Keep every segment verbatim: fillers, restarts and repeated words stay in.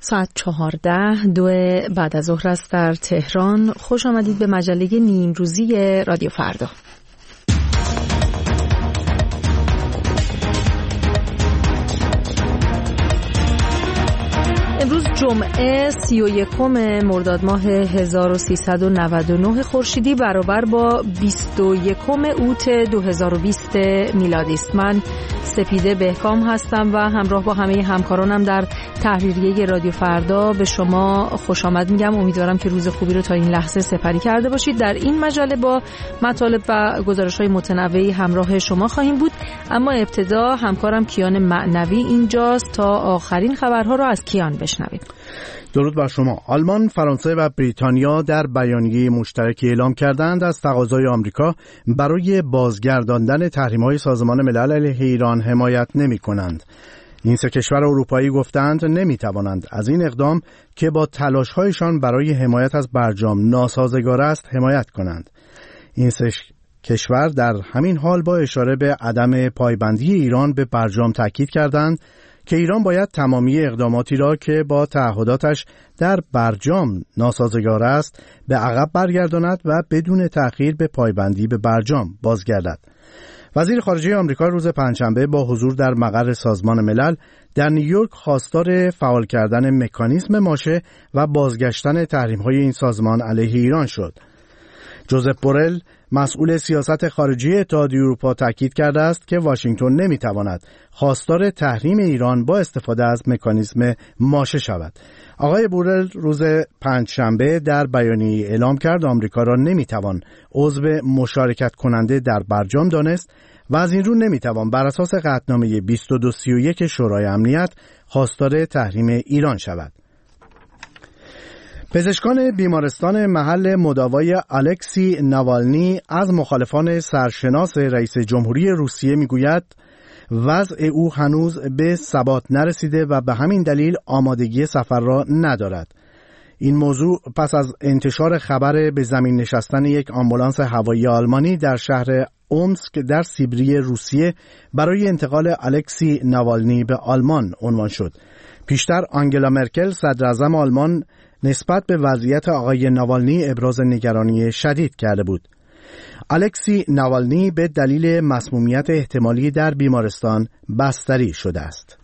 ساعت چهارده دو بعد از ظهر است در تهران. خوش آمدید به مجله نیمروزی رادیو فردا. امروز جمعه سی و یکم مرداد ماه هزار و سیصد و نود و نه خورشیدی برابر با بیست و یکم اوت دو هزار و بیست میلادی است. من سپیده بهکام هستم و همراه با همه همکارانم در تحریریه رادیو فردا به شما خوش آمد میگم. امیدوارم که روز خوبی رو تا این لحظه سپری کرده باشید. در این مجله با مطالب و گزارش‌های متنوعی همراه شما خواهیم بود، اما ابتدا همکارم کیان معنوی اینجاست تا آخرین خبرها رو از کیان بشنویم. درود بر شما. آلمان، فرانسه و بریتانیا در بیانیه مشترکی اعلام کردند از تقاضای آمریکا برای بازگرداندن تحریم‌های سازمان ملل علیه ایران حمایت نمی‌کنند. این سه کشور اروپایی گفتند نمی‌توانند از این اقدام که با تلاش‌هایشان برای حمایت از برجام ناسازگار است حمایت کنند. این سه کشور در همین حال با اشاره به عدم پایبندی ایران به برجام تاکید کردند که ایران باید تمامی اقداماتی را که با تعهداتش در برجام ناسازگار است به عقب برگرداند و بدون تأخیر به پایبندی به برجام بازگردد. وزیر خارجه آمریکا روز پنجشنبه با حضور در مقر سازمان ملل در نیویورک خواستار فعال کردن مکانیزم ماشه و بازگشتن تحریم‌های این سازمان علیه ایران شد. جوزف بورل، مسئول سیاست خارجی اتحادیه اروپا، تاکید کرده است که واشنگتن نمیتواند خواستار تحریم ایران با استفاده از مکانیزم ماشه شود. آقای بورل روز پنجشنبه در بیانیه اعلام کرد آمریکا را نمیتوان عضو مشارکت کننده در برجام دانست و از این رو نمیتوان بر اساس قطعنامه بیست و دو سی و یک شورای امنیت خواستار تحریم ایران شود. پزشکان بیمارستان محل مداوای الکسی ناوالنی از مخالفان سرشناس رئیس جمهوری روسیه میگوید وضع او هنوز به ثبات نرسیده و به همین دلیل آمادگی سفر را ندارد. این موضوع پس از انتشار خبر به زمین نشستن یک آمبولانس هوایی آلمانی در شهر اومسک در سیبری روسیه برای انتقال الکسی ناوالنی به آلمان عنوان شد. پیشتر آنگلا مرکل صدراعظم آلمان نسبت به وضعیت آقای ناوالنی ابراز نگرانی شدید کرده بود. الکسی ناوالنی به دلیل مسمومیت احتمالی در بیمارستان بستری شده است.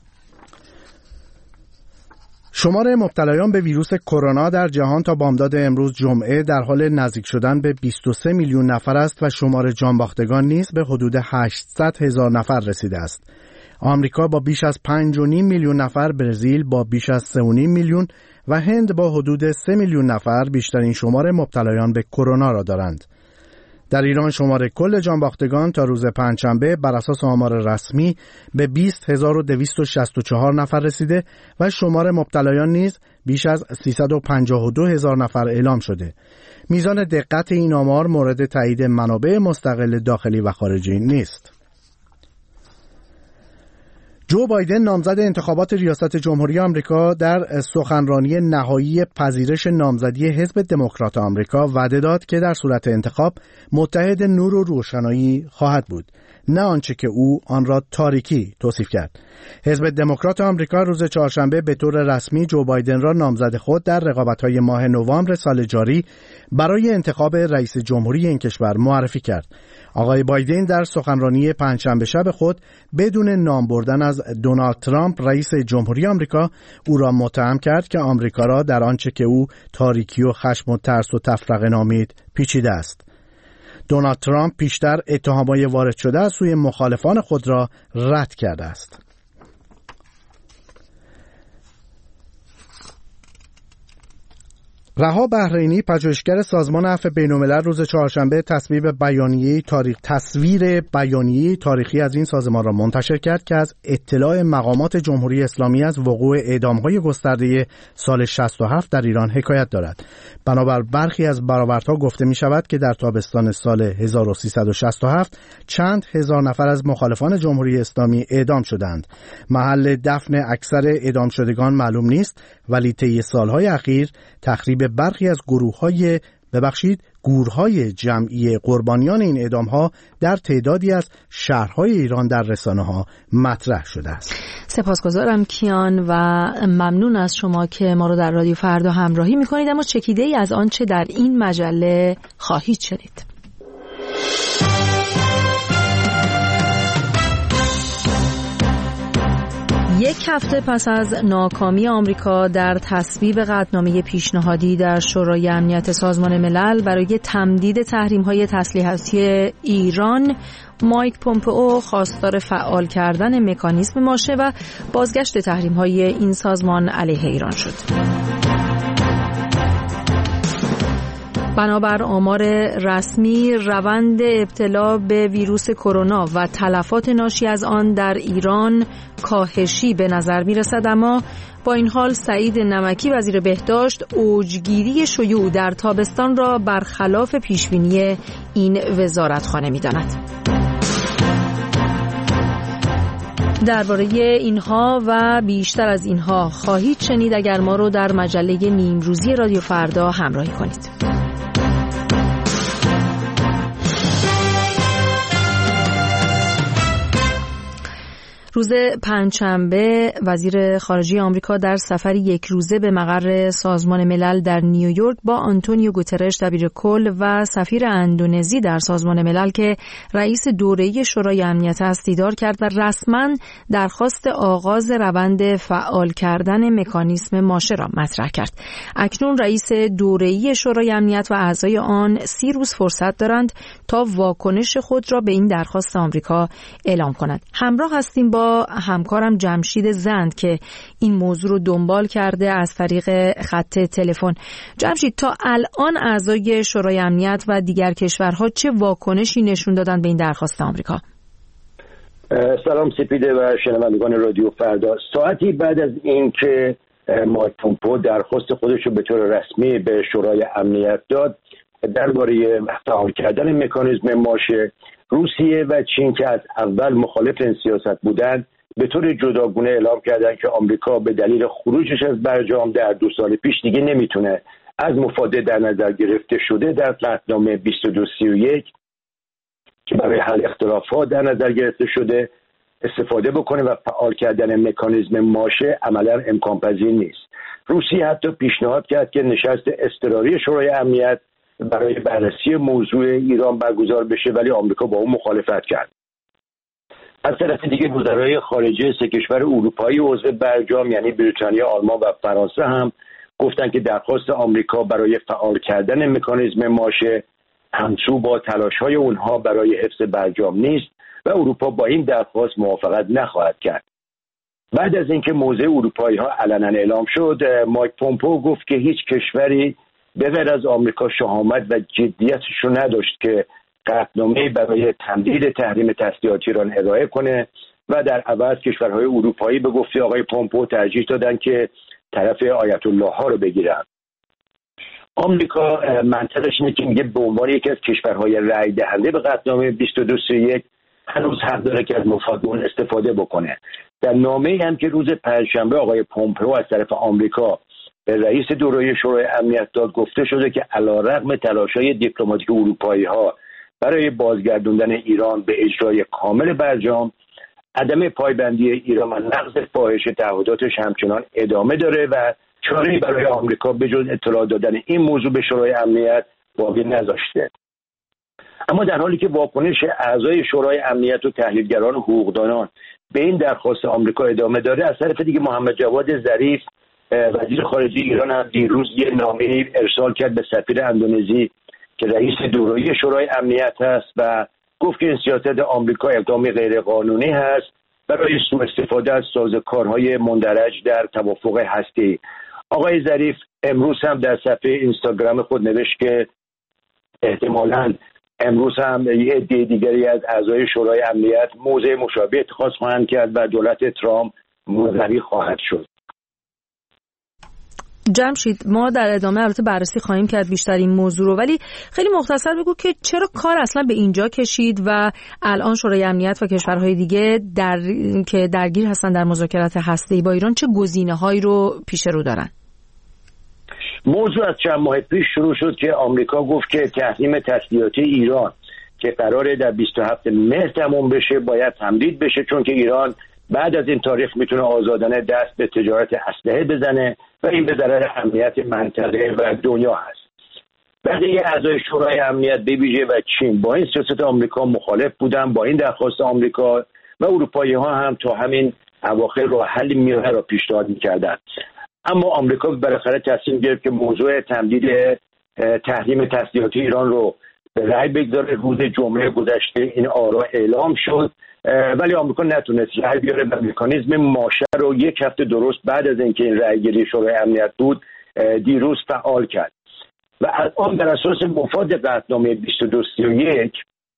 شمار مبتلایان به ویروس کرونا در جهان تا بامداد امروز جمعه در حال نزدیک شدن به بیست و سه میلیون نفر است و شمار جانباختگان نیز به حدود هشتصد هزار نفر رسیده است. آمریکا با بیش از پنج و نیم میلیون نفر، برزیل با بیش از سه و نیم میلیون و هند با حدود سه میلیون نفر بیشترین شمار مبتلایان به کرونا را دارند. در ایران شمار کل جانباختگان تا روز پنجشنبه بر اساس آمار رسمی به بیست هزار و دویست و شصت و چهار نفر رسیده و شمار مبتلایان نیز بیش از سیصد و پنجاه و دو هزار نفر اعلام شده. میزان دقت این آمار مورد تایید منابع مستقل داخلی و خارجی نیست. جو بایدن نامزد انتخابات ریاست جمهوری آمریکا در سخنرانی نهایی پذیرش نامزدی حزب دموکرات آمریکا وعده داد که در صورت انتخاب متحد نور و روشنایی خواهد بود، نه آنچه که او آن را تاریکی توصیف کرد. حزب دموکرات آمریکا روز چهارشنبه به طور رسمی جو بایدن را نامزد خود در رقابت‌های ماه نوامبر سال جاری برای انتخاب رئیس جمهوری این کشور معرفی کرد. آقای بایدن در سخنرانی پنجشنبه شب خود بدون نام بردن از دونالد ترامپ رئیس جمهوری آمریکا او را متهم کرد که آمریکا را در آنچه که او تاریکی و خشم و ترس و تفرقه نامید پیچیده است. دونالد ترامپ پیشتر اتهامات وارد شده از سوی مخالفان خود را رد کرده است. رها بحرینی، پژوهشگر سازمان عفو بین‌الملل، روز چهارشنبه تصویر بیانیه تاریخ تصویر بیانیه تاریخی از این سازمان را منتشر کرد که از اطلاع مقامات جمهوری اسلامی از وقوع اعدام‌های گسترده سال شصت و هفت در ایران حکایت دارد. بنابر برخی از برآوردها گفته می‌شود که در تابستان سال هزار و سیصد و شصت و هفت چند هزار نفر از مخالفان جمهوری اسلامی اعدام شدند. محل دفن اکثر اعدام شدگان معلوم نیست، ولی طی سال‌های اخیر تخریب برخی از گروه‌های ببخشید گورهای جمعی قربانیان این اعدام‌ها در تعدادی از شهرهای ایران در رسانه‌ها مطرح شده است. سپاسگزارم کیان و ممنون از شما که ما رو در رادیو فردا همراهی می‌کنید. اما چکیده‌ای از آنچه در این مجله خواهید شنید. یک هفته پس از ناکامی آمریکا در تصویب قطعنامه پیشنهادی در شورای امنیت سازمان ملل برای تمدید تحریم‌های تسلیحاتی ایران، مایک پومپئو خواستار فعال کردن مکانیزم ماشه و بازگشت تحریم‌های این سازمان علیه ایران شد. بنابر آمار رسمی، روند ابتلا به ویروس کرونا و تلفات ناشی از آن در ایران کاهشی به نظر می رسد، اما با این حال سعید نمکی وزیر بهداشت اوجگیری شیوع در تابستان را برخلاف پیشبینی این وزارتخانه می داند. درباره اینها و بیشتر از اینها خواهید شنید اگر ما رو در مجله نیمروزی رادیو فردا همراهی کنید. روز پنجشنبه وزیر خارجه آمریکا در سفری یک روزه به مقر سازمان ملل در نیویورک با آنتونیو گوترش دبیرکل و سفیر اندونزی در سازمان ملل که رئیس دوره‌ای شورای امنیت است دیدار کرد و رسما درخواست آغاز روند فعال کردن مکانیزم ماشه را مطرح کرد. اکنون رئیس دوره‌ای شورای امنیت و اعضای آن سی روز فرصت دارند تا واکنش خود را به این درخواست آمریکا اعلام کنند. همراه هستیم با همکارم جمشید زند که این موضوع رو دنبال کرده از طریق خط تلفن. جمشید، تا الان اعضای شورای امنیت و دیگر کشورها چه واکنشی نشون دادن به این درخواست آمریکا؟ سلام سپیده و شنوندگان رادیو فردا. ساعتی بعد از اینکه مایک پومپئو درخواست خودش رو به طور رسمی به شورای امنیت داد درباره فعال کردن مکانیزم ماشه، روسیه و چین که از اول مخالف این سیاست بودند به طور جداگونه اعلام کردند که آمریکا به دلیل خروجش از برجام در دو سال پیش دیگه نمیتونه از مفاده در نظر گرفته شده در قطعنامه بیست و دو سی و یک که برای حل اختلافات در نظر گرفته شده استفاده بکنه و فعال کردن مکانیزم ماشه عملا امکان پذیر نیست. روسیه حتی پیشنهاد کرد که نشست اضطراری شورای امنیت برای بررسی موضوع ایران برگزار بشه، ولی آمریکا با اون مخالفت کرد. از طرف دیگه وزرای خارجه سه کشور اروپایی عضو برجام یعنی بریتانیا، آلمان و فرانسه هم گفتن که درخواست آمریکا برای فعال کردن مکانیزم ماشه همسو با تلاش‌های اونها برای حفظ برجام نیست و اروپا با این درخواست موافقت نخواهد کرد. بعد از اینکه موضع اروپایی‌ها علنا اعلام شد، مایک پومپئو گفت که هیچ کشوری به غیر از آمریکا شهامت و جدیتش رو نداشت که قطعنامه برای تمدید تحریم تسلیحات ایران ارائه کنه و در عوض کشورهای اروپایی به گفته آقای پومپئو ترجیح دادن که طرف آیت الله ها رو بگیرن. آمریکا منطقش اینه که میگه به عنوان یکی از کشورهای رأی دهنده به قطعنامه بیست و دو سی و یک هنوز حق داره که از مفاد اون استفاده بکنه. در نامه‌ای هم که روز پنجشنبه آقای پومپئو از طرف آمریکا رئیس دوره‌ای شورای امنیت داد گفته شده که علیرغم تلاش‌های دیپلماتیک اروپایی‌ها برای بازگردوندن ایران به اجرای کامل برجام، عدم پایبندی ایران و نقض فاحش تعهداتش همچنان ادامه داره و چاره‌ای برای آمریکا به جز اطلاع دادن این موضوع به شورای امنیت باقی نذاشته. اما در حالی که واکنش اعضای شورای امنیت و تحلیلگران حقوقدانان به این درخواست آمریکا ادامه داره، از طرف دیگه محمد جواد ظریف وزیر خارجه ایران هم دیروز یه نامه ارسال کرد به سفیر اندونزی که رئیس دوره‌ای شورای امنیت هست و گفت که این سیاست آمریکا اقدامی غیرقانونی هست برای سوء استفاده از سازوکارهای مندرج در توافق هسته‌ای. آقای ظریف امروز هم در صفحه اینستاگرام خود نوشت که احتمالاً امروز هم یه عده دیگری از اعضای شورای امنیت موضع مشابه اتخاذ خواهند کرد و دولت ترامپ منزوی خواهد شد. جمشید، ما در ادامه البته بررسی خواهیم کرد بیشتر این موضوع رو، ولی خیلی مختصر بگو که چرا کار اصلا به اینجا کشید و الان شورای امنیت و کشورهای دیگه در که درگیر هستن در مذاکرات هسته‌ای با ایران چه گزینه‌هایی رو پیش رو دارن؟ موضوع از چند ماه پیش شروع شد که آمریکا گفت که تحریم تسلیحاتی ایران که قراره در بیست و هفتم مهر تموم بشه باید تمدید بشه، چون که ایران بعد از این تاریخ میتونه آزادانه دست به تجارت اسلحه بزنه و این به ضرر امنیت منطقه و دنیا هست. بقیه اعضای شورای امنیت به ویژه و چین با این سیاست آمریکا مخالف بودن، با این درخواست آمریکا، و اروپایی ها هم تا همین اواخر راه حل میانه را پیشنهاد میکردن. اما آمریکا بالاخره تصمیم گرفت که موضوع تمدید تحریم تسلیحاتی ایران رو به رأی بگذاره. روز جمعه گذشته این آرا اعلام شد، ولی آمریکا نتونست رأی بیاره و مکانیزم ماشه رو یک هفته درست بعد از اینکه این رأی گیری شورای امنیت بود دیروز فعال کرد و الان بر اساس مفاد قطعنامه بیست و دو سی و یک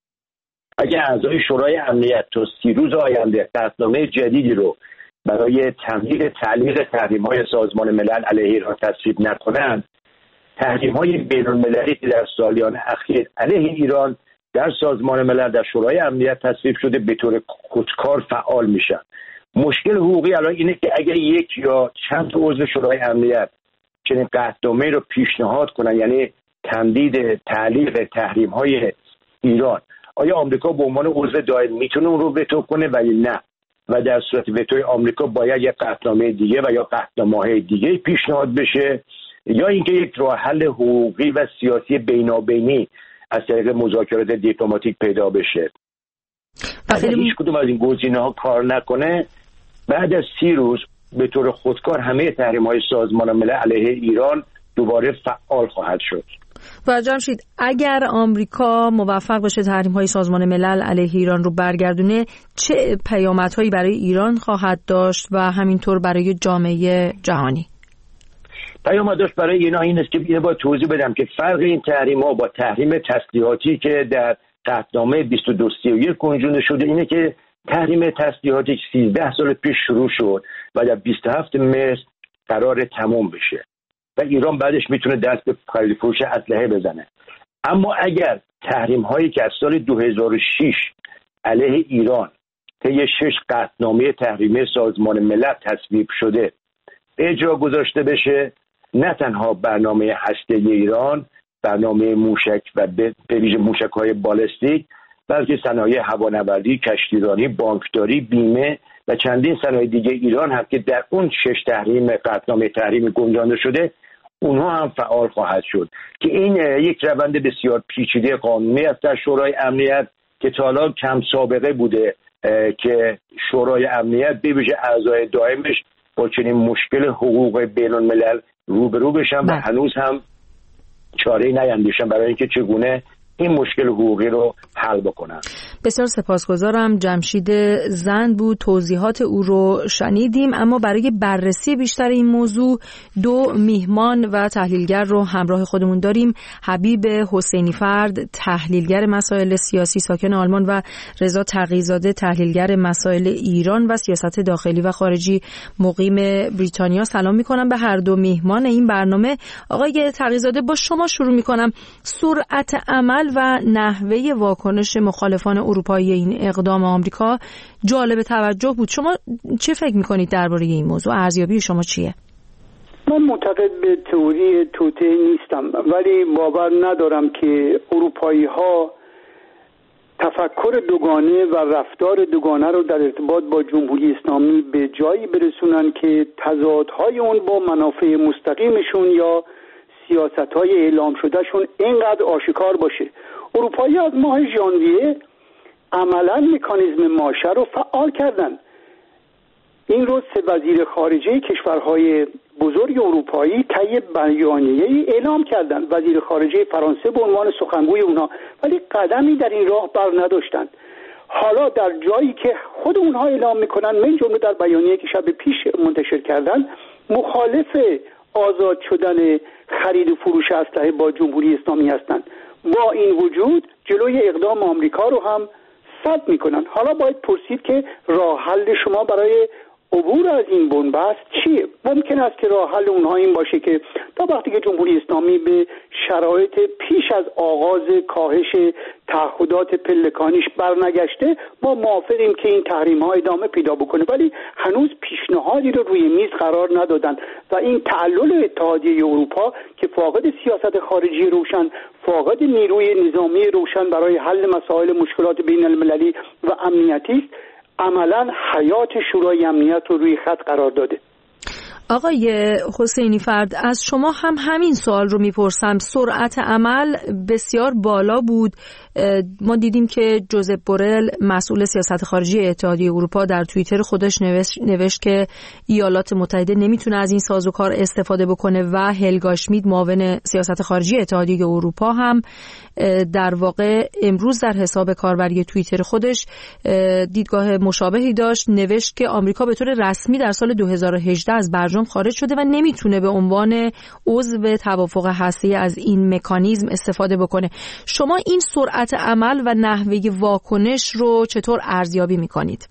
اگر اعضای شورای امنیت تا سی روز آینده قطعنامه جدیدی رو برای تمدید تعلیق تحریم‌های سازمان ملل علیه ایران تصویب نکنند، تحریم‌های بین‌المللی که در سالیان اخیر علیه ایران در سازمان ملل در شورای امنیت تصویب شده به طور خودکار فعال میشن. مشکل حقوقی الان اینه که اگر یک یا چند تا عضو شورای امنیت چنین قطعنامه رو پیشنهاد کنن، یعنی تمدید تعلیق تحریم‌های ایران، آیا آمریکا به عنوان عضو دائم میتونه اون رو وتو کنه ولی نه؟ و در صورت وتوی آمریکا باید یک قطعنامه دیگه و یا قطعنامه‌های دیگه پیشنهاد بشه، یا اینکه یک راه حل حقوقی و سیاسی بینابینی از طریق مذاکرات دیپلماتیک پیدا بشه. اگر هیچ کدوم از این گزینه‌ها کار نکنه، بعد از سی روز به طور خودکار همه تحریم‌های سازمان ملل علیه ایران دوباره فعال خواهد شد. و جمشید، اگر آمریکا موفق بشه تحریم‌های سازمان ملل علیه ایران رو برگردونه، چه پیامدهایی برای ایران خواهد داشت و همینطور برای جامعه جهانی؟ پیامدش برای اینا این است که اینو باید توضیح بدم که فرق این تحریم‌ها با تحریم تسلیحاتی که در قطعنامه بیست و دو سی و یک گنجونده شده اینه که تحریم تسلیحاتی سیزده سال پیش شروع شد و در بیست و هفتم مهر قرار تموم بشه و ایران بعدش میتونه دست به خرید فروش اسلحه بزنه. اما اگر تحریم هایی که از سال دو هزار و شش علیه ایران طی شش قطعنامه تحریمی سازمان ملل تصویب شده اجرا گذاشته بشه، نه تنها برنامه هسته‌ای ایران، برنامه موشک و به ویژه موشک‌های بالستیک، بلکه صنایع هوانوردی، کشتیرانی، بانکداری، بیمه و چندین صنایع دیگه ایران هم که در اون شش تحریم قطعنامه تحریم گنجانده شده اونها هم فعال خواهد شد که این یک روند بسیار پیچیده قانونی است در شورای امنیت که تا حالا کم سابقه بوده که شورای امنیت به ویژه اعضای دائمش با چنین مشکل حقوق بین الملل روبرو بشن و هنوز هم چاره‌ای نیندیشن برای اینکه چگونه این مشکل حقوقی رو حل بکنن. بسیار سپاسگزارم. جمشید زند بود، توضیحات او رو شنیدیم. اما برای بررسی بیشتر این موضوع دو میهمان و تحلیلگر رو همراه خودمون داریم. حبیب حسینی فرد، تحلیلگر مسائل سیاسی ساکن آلمان، و رضا تقی‌زاده، تحلیلگر مسائل ایران و سیاست داخلی و خارجی مقیم بریتانیا. سلام میکنم به هر دو میهمان این برنامه. آقای تقی‌زاده، با شما شروع میکنم. سرعت عمل و نحوه واکنش مخالفان اروپایی این اقدام آمریکا جالب توجه بود. شما چه فکر میکنید درباره این موضوع؟ ارزیابی شما چیه؟ من معتقد به تئوری توطئه نیستم، ولی باور ندارم که اروپایی ها تفکر دوگانه و رفتار دوگانه رو در ارتباط با جمهوری اسلامی به جایی برسونن که تضادهای اون با منافع مستقیمشون یا سیاست‌های اعلام شدهشون اینقدر آشکار باشه. اروپایی از ماه ژانویه عملاً مکانیزم ماشه رو فعال کردن. این روز سه وزیر خارجه کشورهای بزرگ اروپایی طی بیانیه‌ای اعلام کردن. وزیر خارجه فرانسه به عنوان سخنگوی اونها، ولی قدمی در این راه بر نداشتن. حالا در جایی که خود اونها اعلام میکنن، من جمله در بیانیه‌ای که شب پیش منتشر کردن، مخالف آزاد شدن خرید و فروش اسلحه با جمهوری اسلامی هستند. با این وجود جلوی اقدام آمریکا رو هم سد میکنن. حالا باید پرسید که راه حل شما برای عبور از این بنبست چیه؟ ممکن است که راه حل اونها این باشه که تا وقتی که جمهوری اسلامی به شرایط پیش از آغاز کاهش تعهدات پلکانیش برنگشته، ما موافقیم که این تحریم ها ادامه پیدا بکنه، ولی هنوز پیشنهادی رو روی میز قرار ندادن و این تعلل اتحادیه اروپا که فاقد سیاست خارجی روشن، فاقد نیروی نظامی روشن برای حل مسائل مشکلات بین المللی و امنیتی است، عملا حیات شورای امنیت رو روی خط قرار داده. آقای حسینی فرد، از شما هم همین سوال رو میپرسم. سرعت عمل بسیار بالا بود. ما دیدیم که جوزپ بورل مسئول سیاست خارجی اتحادیه اروپا در توییتر خودش نوشت, نوشت که ایالات متحده نمیتونه از این سازوکار استفاده بکنه و هلگا شمید معاون سیاست خارجی اتحادیه اروپا هم در واقع امروز در حساب کاربری توییتر خودش دیدگاه مشابهی داشت. نوشت که آمریکا به طور رسمی در سال دو هزار و هجده از برجام خارج شده و نمیتونه به عنوان عضو توافق هسته‌ای از این مکانیزم استفاده بکنه. شما این سرعت عمل و نحوه واکنش رو چطور ارزیابی میکنید؟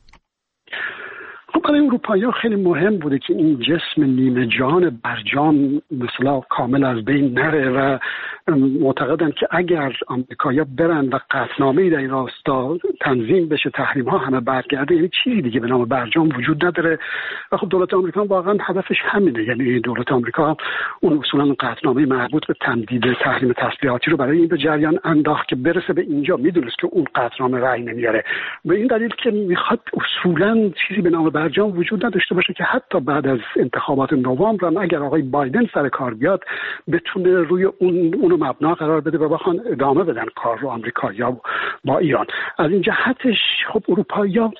خب برای اروپایی‌ها خیلی مهم بوده که این جسم نیمه جان برجام مثلا کامل از بین نره و معتقدن که اگر آمریکایی‌ها برن و قطعنامه‌ای در این راستا تنظیم بشه، تحریم‌ها همه برگرده، یعنی چیزی دیگه به نام برجام وجود نداره. و خب دولت آمریکا واقعا هدفش همینه، یعنی دولت آمریکا اون اصولا قطعنامه مربوط به تمدید تحریم تسلیحاتی رو برای این به جریان انداخت که برسه به اینجا. میدونست که اون قطعنامه رأی نمیاره، به این دلیل که میخواد اصولا چیزی به نام برجام وجود نداشته باشه که حتی بعد از انتخابات نوامبر هم اگر آقای بایدن سر کار بیاد بتونه روی اون اونو مبنا قرار بده و بخوان ادامه بدن کار رو آمریکایی‌ها با ایران. از این جهتش خب اروپایی‌ها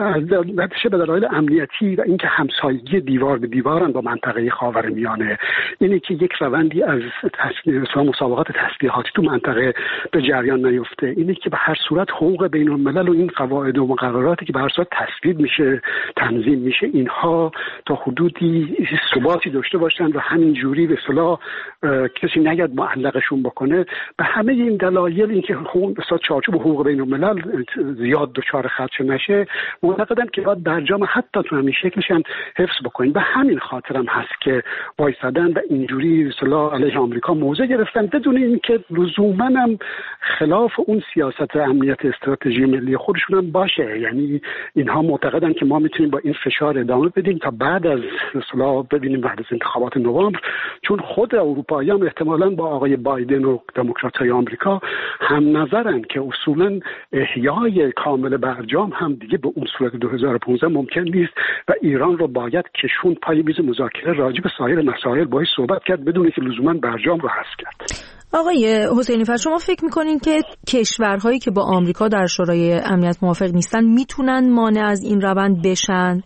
به دلایل امنیتی و اینکه همسایگی دیوار به دیوارن با منطقه خاورمیانه، اینه که یک روندی از مسابقات تسلیحاتی تو منطقه به جریان نیفته، اینه که به هر صورت حقوق بین الملل و این قواعد و مقرراتی که به هر صورت تصویب میشه تنظیم میشه اینها تا حدودی ثباتی داشته باشن و همین جوری به اصطلاح کسی نگید معلقشون بکنه. به همه این دلایل اینکه حقوق به اصطلاح چارچوب حقوق بین الملل زیاد دچار خدشه نشه، معتقدن که باید برجام حتی تو همین شکلش هم حفظ بکنین. به همین خاطر هم هست که وایسادن و اینجوری به اصطلاح علیه آمریکا موضع گرفتن بدون اینکه لزوما هم خلاف اون سیاست امنیت استراتژی ملی خودشون هم باشه. یعنی اینها معتقدن که ما میتونیم با این فشار ادامه بدیم تا بعد از اصطلاح ببینیم بعد از انتخابات نوامبر، چون خود اروپایی‌ها هم احتمالاً با آقای بایدن و دموکرات‌های آمریکا هم نظرن که اصولاً احیای کامل برجام هم دیگه به اون صورت دو هزار و پانزده ممکن نیست و ایران رو باید کشون پای میز مذاکره راجع به سایر مسائل باهاش صحبت کرد بدون که لزوماً برجام رو حذف کرد. آقای حسینی فرد، شما فکر میکنین که کشورهایی که با آمریکا در شورای امنیت موافق نیستن میتونن مانع از این روند بشن؟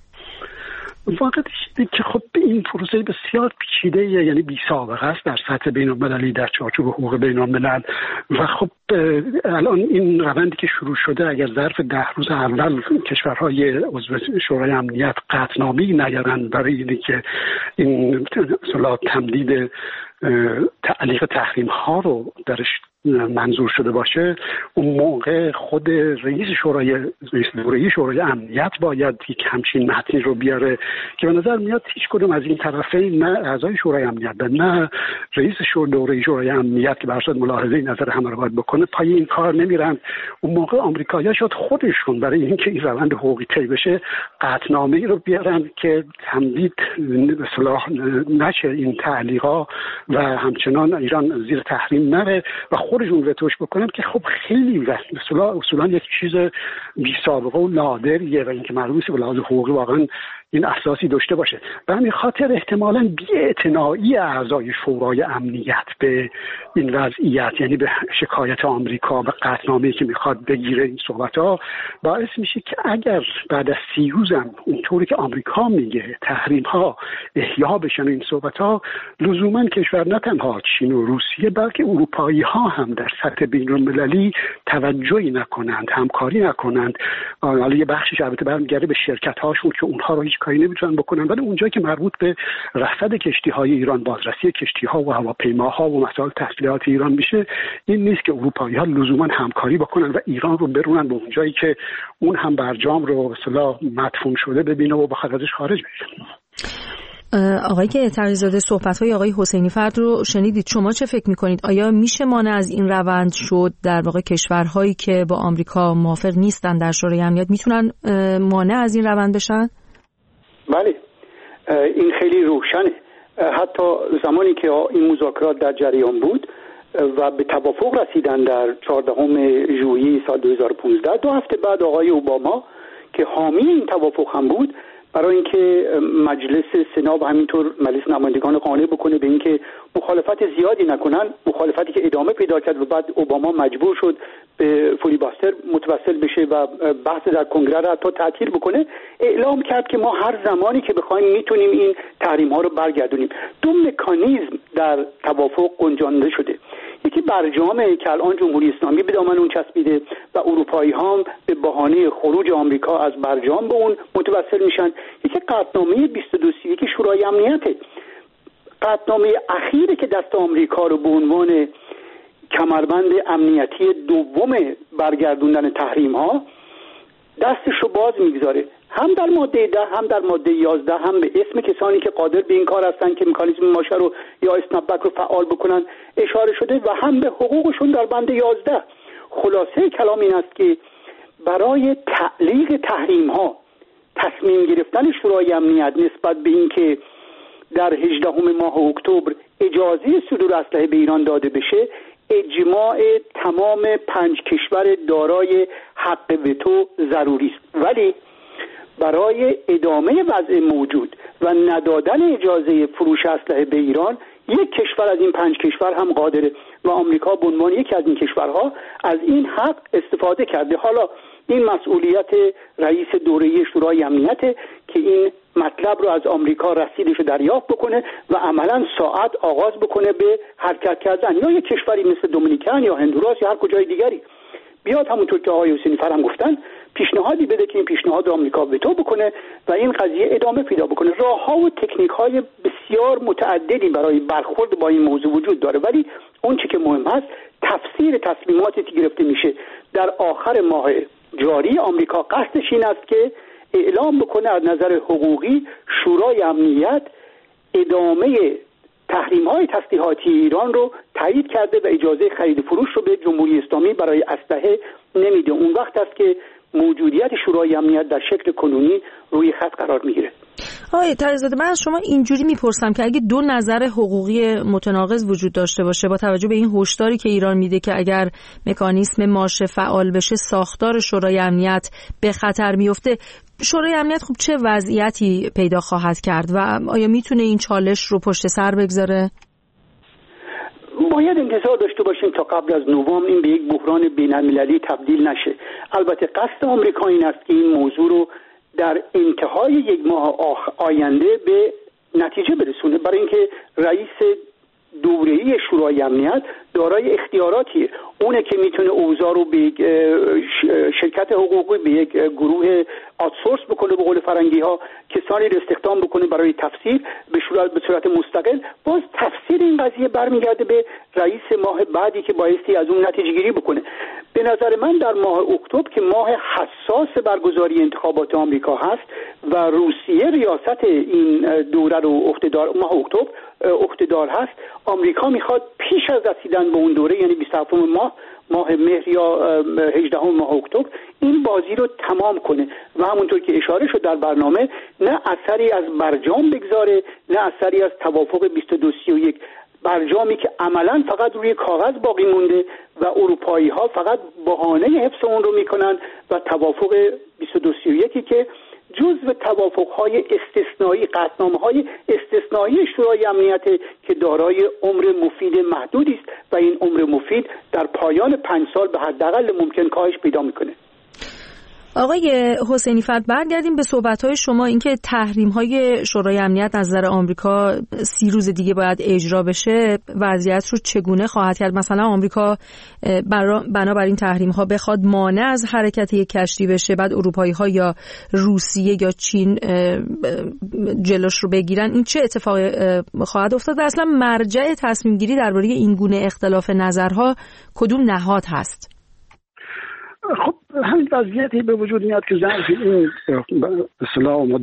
واقعیت اینه که خب این پروسه بسیار پیچیده، یعنی بی سابقه است در سطح بین‌المللی در چارچوب حقوق بین‌الملل و خب الان این روندی که شروع شده اگر ظرف ده روز اول کشورهای عضو شورای امنیت قطعنامه‌ای نیارن برای اینکه که این اصطلاح تمدید تعلیق تحریم ها رو درش منظور شده باشه، اون موقع خود رئیس شورای رئیس دوره شورای امنیت باید یک همچین متنی رو بیاره که به نظر میاد هیچ کدوم از این طرفین، نه اعضای شورای امنیت نه رئیس شورای دوره شورای امنیت که برصد ملاحظه نظر همه رو باید بکنه پای این کار نمیرن. اون موقع آمریکایی‌ها شاید خودشون برای اینکه این روند حقوقی طی بشه قطعنامه‌ای رو بیارن که تمدید به اصطلاح نشه این تعلیق‌ها و همچنان ایران زیر تحریم نره و خودشون وتوش بکنن که خب خیلی اصولا اصولا یک چیز بی سابقه و نادریه و اینکه مربوط به لحاظ حقوقی واقعا این احساسی داشته باشه. به همین خاطر احتمالاً بی‌اعتنایی اعضای شورای امنیت به این وضعیت، یعنی به شکایت آمریکا و قطعنامه‌ای که میخواد بگیره این صحبت‌ها، باعث میشه که اگر بعد از سی روزم اونطوری که آمریکا میگه تحریم‌ها احیا بشن این صحبت‌ها، لزوماً کشور نه تنها چین و روسیه بلکه اروپایی‌ها هم در سطح بین‌المللی توجهی نکنند، همکاری نکنند. حالا یه بخشش البته برمیگرده به شرکت‌هاشون که اونها رو هیچ کاری نمیتونن بکنن، ولی اونجایی که مربوط به رصد کشتی‌های ایران، بازرسی کشتی‌ها و هواپیماها و مسائل تسلیحات ایران میشه، این نیست که اروپایی‌ها لزوما همکاری بکنن و ایران رو برونن به اونجایی که اون هم برجام رو به اصطلاح مدفون شده ببینه و بخواد ازش خارج بشه. آقای تقی‌زاده، صحبت‌های آقای حسینی فرد رو شنیدید. شما چه فکر می‌کنید؟ آیا میشه مانع از این روند شد؟ در واقع کشورهایی که با آمریکا موافق نیستن در شورای امنیت میتونن مانع از این روند بشن؟ بله، این خیلی روشنه. حتی زمانی که این مذاکرات در جریان بود و به توافق رسیدن در چهاردهم ژوئیه سال دو هزار و پانزده، دو هفته بعد آقای اوباما که حامی این توافق هم بود، برای اینکه مجلس سنا و همینطور مجلس نمایندگان قانع بکنه به اینکه مخالفت زیادی نکنن، مخالفتی که ادامه پیدا کرد و بعد اوباما مجبور شد به فیلیباستر متوسل بشه و بحث در کنگره را حتی تعطیل بکنه، اعلام کرد که ما هر زمانی که بخوایم میتونیم این تحریم ها رو برگردونیم. دو مکانیزم در توافق گنجانده شده. یکی برجامه که الان جمهوری اسلامی به دامن اون چسبیده و اروپایی ها به بهانه خروج آمریکا از برجام به اون متوسل میشن. یکی قطعنامه بیست و دو سی و یک شورای امنیته، قطعنامه اخیری که دست آمریکا رو به عنوان کمربند امنیتی دوم برگردوندن تحریم ها دستش رو باز میگذاره، هم در ماده ده هم در ماده یازده، هم به اسم کسانی که قادر به این کار هستن که مکانیزم ماشه رو یا اسنپ بک رو فعال بکنن اشاره شده و هم به حقوقشون در بند یازده. خلاصه کلام این است که برای تعلیق تحریم ها تصمیم گرفتن شورای امنیت نسبت به این که در هجدهم ماه اکتبر اجازه صدور اسلحه به ایران داده بشه، اجماع تمام پنج کشور دارای حق وتو ضروری است. ولی برای ادامه وضع موجود و ندادن اجازه فروش اسلحه به ایران، یک کشور از این پنج کشور هم قادره و آمریکا به عنوان یکی از این کشورها از این حق استفاده کرده. حالا این مسئولیت رئیس دوره شورای امنیت که این مطلب رو از آمریکا رسیدش رو دریافت بکنه و عملا ساعت آغاز بکنه به حرکت کردن، یا یک کشوری مثل دومینیکن یا هندوراس یا هر کجای دیگری بیاد همونطور که آقای حسینی فرم گفتن پیشنهادی بده که این پیشنهاد آمریکا وتو بکنه و این قضیه ادامه پیدا بکنه. راه‌ها و تکنیک‌های بسیار متعددی برای برخورد با این موضوع وجود داره، ولی اون چیزی که مهم است تفسیر تصمیماتی که گرفته میشه. در آخر ماه جاری آمریکا قصدش این است که اعلام بکنه از نظر حقوقی شورای امنیت ادامه تحریم‌های تسلیحاتی ایران رو تایید کرده و اجازه خرید فروش رو به جمهوری اسلامی برای اسلحه نمیده. اون وقت است که موجودیت شورای امنیت در شکل کنونی روی خط قرار میگیره. آقای تقی‌زاده، من از شما اینجوری میپرسم که اگه دو نظر حقوقی متناقض وجود داشته باشه با توجه به این هشداری که ایران میده که اگر مکانیزم ماشه فعال بشه ساختار شورای امنیت به خطر میفته، شورای امنیت خب چه وضعیتی پیدا خواهد کرد و آیا میتونه این چالش رو پشت سر بگذاره؟ باید انتظار داشته باشیم تا قبل از نوامبر این به یک بحران بین‌المللی تبدیل نشه. البته قصد آمریکا این است که این موضوع رو در انتهای یک ماه آینده به نتیجه برسونه، برای اینکه رئیس دوره‌ای شورای امنیت دارای اختیاراتیه، اونه که میتونه اوضاع رو به شرکت حقوقی به یک گروه آتسورس بکنه، به قول فرنگی ها کسانی رو استخدام بکنه برای تفسیر به صورت به صورت مستقل. باز تفسیر این قضیه برمیگرده به رئیس ماه بعدی که بایستی از اون نتیجه گیری بکنه. به نظر من در ماه اکتبر که ماه حساس برگزاری انتخابات آمریکا هست و روسیه ریاست این دوره رو عهده‌دار ماه اکتبر عهده‌دار هست، آمریکا میخواد پیش از رسیدن به اون دوره، یعنی بیست و هفتم ماه ماه مهر یا هجدهم ماه اکتبر، این بازی رو تمام کنه و همونطور که اشاره شد در برنامه نه اثری از برجام بگذاره نه اثری از توافق بیست و دو سی و یک، برجامی که عملاً فقط روی کاغذ باقی مونده و اروپایی ها فقط بهانه حفظ اون رو میکنن و توافق بیست و دو سی و یک که جزو توافق‌های استثنایی، قطعنامه‌های استثنایی شورای امنیت که دارای عمر مفید محدودی است و این عمر مفید در پایان پنج سال به حداقل ممکن کاهش پیدا میکنه. آقای حسینی فرد، برگردیم به صحبت‌های شما، اینکه تحریم‌های شورای امنیت از نظر آمریکا سی روز دیگه باید اجرا بشه، وضعیت رو چگونه خواهد کرد؟ مثلا آمریکا بنابراین تحریم‌ها بخواد مانع از حرکت یک کشتی بشه، بعد اروپایی‌ها یا روسیه یا چین جلوش رو بگیرن، این چه اتفاقی خواهد افتاد؟ اصلا مرجع تصمیم گیری درباره این گونه اختلاف نظرها کدوم نهاد هست؟ خب همین وضعیتی به وجود میاد که ظرف این اصطلاح مدتی که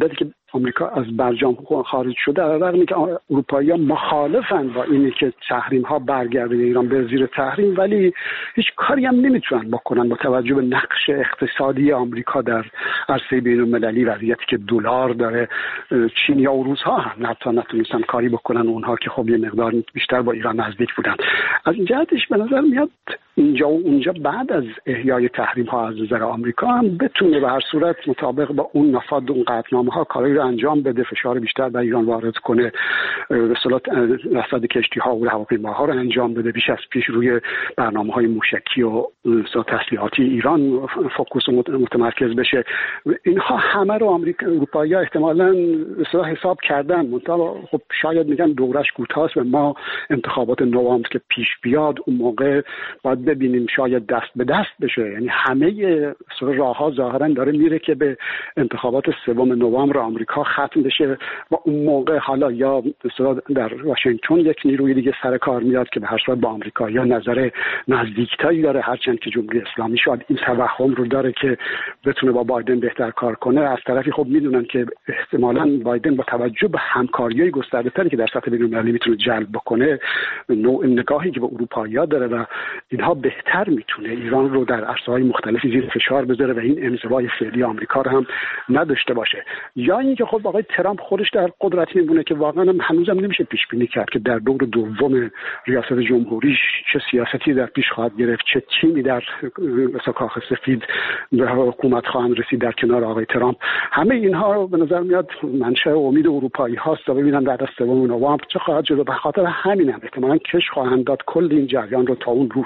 آمریکا از برجام خارج شده، در رغمی که اروپایی‌ها مخالفن با اینی که تحریم ها برگرده ایران به زیر تحریم، ولی هیچ کاری هم نمیتونن بکنن با توجه به نقش اقتصادی آمریکا در عرصه بین‌المللی، وضعیتی که دلار داره. چین یا روس‌ها هم حتی نتونستن کاری بکنن، اونها که خب یه مقدار بیشتر با ایران نزدیک بودن. از این جهتش به نظر میاد اینجا و اونجا بعد از احیای تحریم ها از نظر آمریکا هم بتونه به هر صورت مطابق با اون مفاد اون قطعنامه ها کارایی رو انجام بده، فشار بیشتر بر ایران وارد کنه، به اصطلاح رصد کشتی ها و هواپیماها رو انجام بده، بیش از پیش روی برنامه های موشکی و تسلیحاتی ایران فوکوس متمرکز بشه. اینها همه رو آمریکا اروپایی‌ها احتمالاً به اصطلاح حساب کردن، منتها خب شاید میگن دورش کوتاست و ما انتخابات نوامبر که پیش بیاد اون موقع باید ببینیم شاید دست به دست بشه. یعنی همه راه‌ها ظاهراً داره میره که به انتخابات سوم نوامبر آمریکا ختم بشه و اون موقع حالا یا مثلا در واشنگتن یک نیروی دیگه سر کار میاد که به هر صورت با آمریکایی‌ها نظر نزدیکتری داره، هرچند که جمهوری اسلامی شاید این توهم رو داره که بتونه با بایدن بهتر کار کنه. از طرفی خب میدونن که احتمالاً بایدن با توجه به همکاری‌های گسترده‌تری که در سطح بین‌المللی میتونه جلب بکنه، نوع نگاهی که به اروپایی‌ها داره و اینها بهتر میتونه ایران رو در عرصه‌های مختلفی زیر فشار بذاره و این انزوای فعلی آمریکا رو هم نداشته باشه. یا اینکه خب آقای ترامپ خودش در قدرت میمونه که واقعا هم هنوزم نمیشه پیش بینی کرد که در دور دوم ریاست جمهوریش چه سیاستی در پیش خواهد گرفت، چه تیمی در مثلا کاخ سفید به حکومت خواهند رسید در کنار آقای ترامپ. همه اینها به نظر میاد منشأ امید اروپایی هاست تا ببینن بعد از سوم نوامبر چه خواهد شد. به خاطر همین هم احتمالاً کش خواهند داد کل این جریان رو تا اون روز.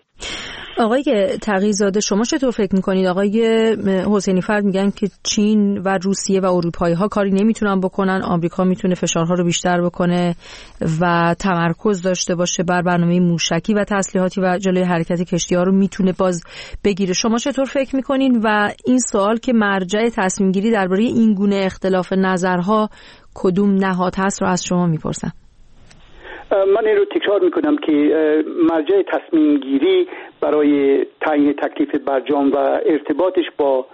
آقای تقی‌زاده، شما چطور فکر میکنید؟ آقای حسینی فرد میگن که چین و روسیه و اروپایی ها کاری نمیتونن بکنن، آمریکا میتونه فشارها رو بیشتر بکنه و تمرکز داشته باشه بر برنامه موشکی و تسلیحاتی و جلوی حرکت کشتی ها رو میتونه باز بگیره. شما چطور فکر میکنین و این سوال که مرجع تصمیم گیری درباره این گونه اختلاف نظرها کدوم نهاد هست رو از شما میپرسم. من این رو تکرار میکنم که مرجع تصمیم گیری برای تعیین تکلیف برجام و ارتباطش با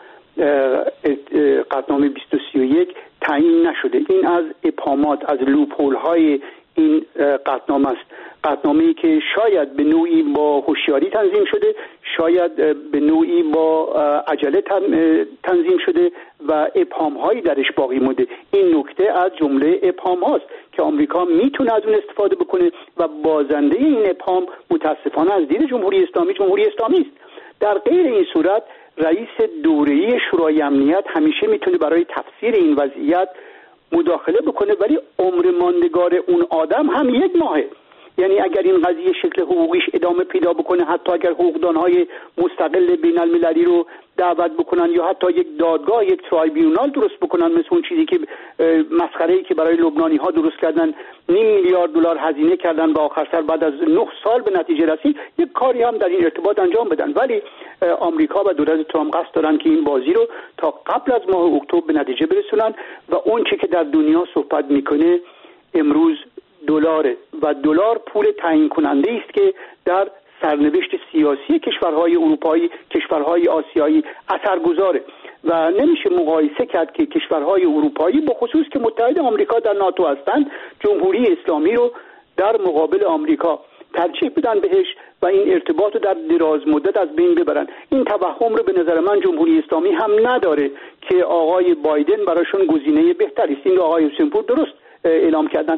قطعنامه بیست و سی و یک تعیین نشده. این از ابهامات، از لوپول های این قطعنامه است. قطعنامه‌ای که شاید به نوعی با هوشیاری تنظیم شده، شاید به نوعی با عجله تنظیم شده و ابهام‌هایی درش باقی مونده. این نکته از جمله ابهام‌هاست که آمریکا میتونه از اون استفاده بکنه و بازنده این ابهام متاسفانه از دید جمهوری اسلامی جمهوری اسلامی است. در غیر این صورت رئیس دوره‌ای شورای امنیت همیشه میتونه برای تفسیر این وضعیت مداخله بکنه، ولی عمر ماندگار اون آدم هم یک ماهه. یعنی اگر این قضیه شکل حقوقیش ادامه پیدا بکنه، حتی اگر حقوقدانهای مستقل بین المللی رو دعوت بکنن یا حتی یک دادگاه، یک ترایبیونال درست بکنن، مثل اون چیزی که مسخره‌ای که برای لبنانی ها درست کردن، نیم میلیارد دلار هزینه کردن و آخر سر بعد از نه سال به نتیجه رسید، یک کاری هم در این ارتباط انجام بدن. ولی آمریکا و دولت ترامپ قصد دارن که این بازی رو تا قبل از ماه اکتبر به نتیجه برسونن و اون چیزی که در دنیا صحبت میکنه امروز دلاره و دلار پول تعیین کننده است که در سرنوشت سیاسی کشورهای اروپایی، کشورهای آسیایی اثرگذاره و نمیشه مقایسه کرد که کشورهای اروپایی به خصوص که متحد آمریکا در ناتو هستند جمهوری اسلامی رو در مقابل آمریکا ترجیح بدن بهش و این ارتباط رو در دراز مدت از بین ببرن. این توهم رو به نظر من جمهوری اسلامی هم نداره که آقای بایدن براشون گزینه بهتری است. این رو آقای حسین پور درست اعلام کردن.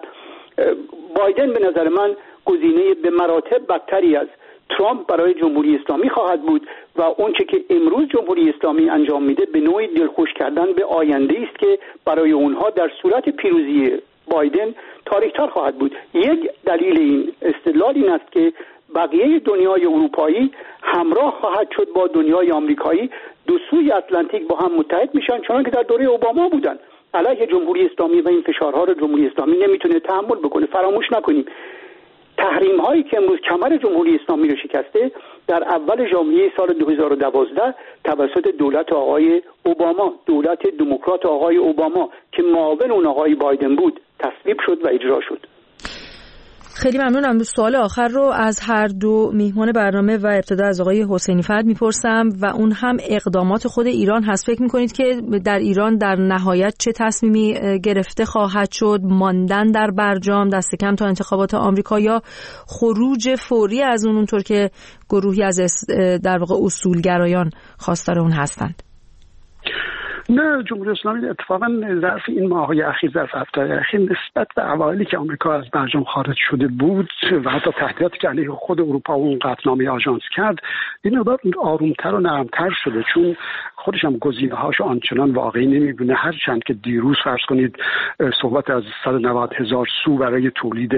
بایدن به نظر من گزینه به مراتب بدتری از ترامپ برای جمهوری اسلامی خواهد بود و اونچه که امروز جمهوری اسلامی انجام میده به نوعی دلخوش کردن به آینده است که برای اونها در صورت پیروزی بایدن تاریک‌تر خواهد بود. یک دلیل این استدلال این است که بقیه دنیای اروپایی همراه خواهد شد با دنیای آمریکایی، دو سوی اتلانتیک با هم متحد میشن، چنانکه در دوره اوباما بودن. علیه جمهوری اسلامی و این فشارها رو جمهوری اسلامی نمیتونه تحمل بکنه. فراموش نکنیم تحریم هایی که امروز کمر جمهوری اسلامی رو شکسته در اول ژانویه سال دو هزار و دوازده توسط دولت آقای اوباما، دولت دموکرات آقای اوباما که معاون اون آقای بایدن بود، تصویب شد و اجرا شد. خیلی ممنونم. سوال آخر رو از هر دو میهمان برنامه و ابتدا از آقای حسینی فرد میپرسم و اون هم اقدامات خود ایران هست. فکر میکنید که در ایران در نهایت چه تصمیمی گرفته خواهد شد؟ ماندن در برجام دست کم تا انتخابات آمریکا یا خروج فوری از اون، اونطور که گروهی از در واقع اصولگرایان خواستار اون هستند؟ نه، جمهوری اسلامی اتفاقا ظرف این ماه‌های اخیر، ظرف هفته‌های اخیر نسبت به اوایلی که آمریکا از برجام خارج شده بود و حتی تهدیداتی که علیه خود اروپا و اون قطعنامه آژانس کرد، این مقدار آرومتر و نرمتر شده، چون خودش هم گزینه‌هاش آنچنان واقعی نمی‌بینه. هرچند که دیروز فرض کنید صحبت از صد و نود هزار سو برای تولید